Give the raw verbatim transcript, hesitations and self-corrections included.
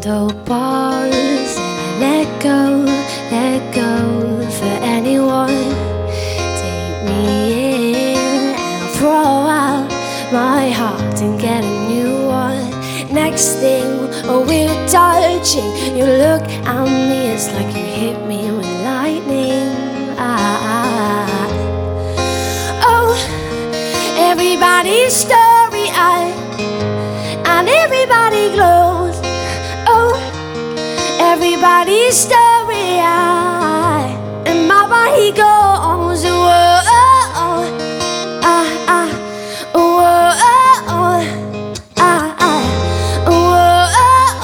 throw bars and I let go, let go for anyone. Take me in and I'll throw out my heart and get a new one. Next thing, oh, we're touching. You look at me, it's like you hit me with lightning. Ah, oh, everybody's story-eyed and everybody glows. Oh, everybody's story-eyed and my body goes.